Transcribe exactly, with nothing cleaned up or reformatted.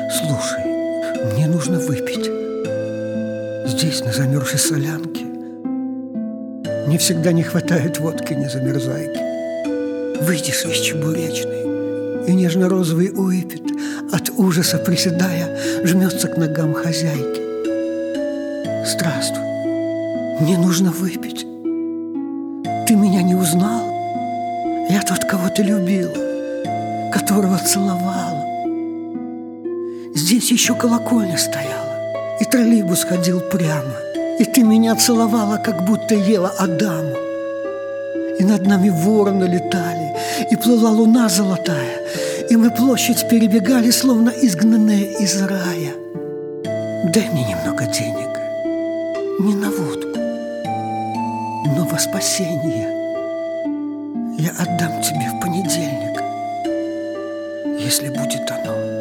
Слушай, мне нужно выпить. Здесь, на замерзшей солянке, мне всегда не хватает водки, не замерзайки. Выйдешь из чебуречной, и нежно-розовый уипет, от ужаса приседая, жмется к ногам хозяйки. Здравствуй, мне нужно выпить. Ты меня не узнал? Я тот, кого ты любила, которого целовала. Здесь еще колокольня стояла, и троллейбус ходил прямо, и ты меня целовала, как будто ела Адама. И над нами вороны летали, и плыла луна золотая, и мы площадь перебегали, словно изгнанные из рая. Дай мне немного денег, не на водку, но во спасение. Я отдам тебе в понедельник, если будет оно.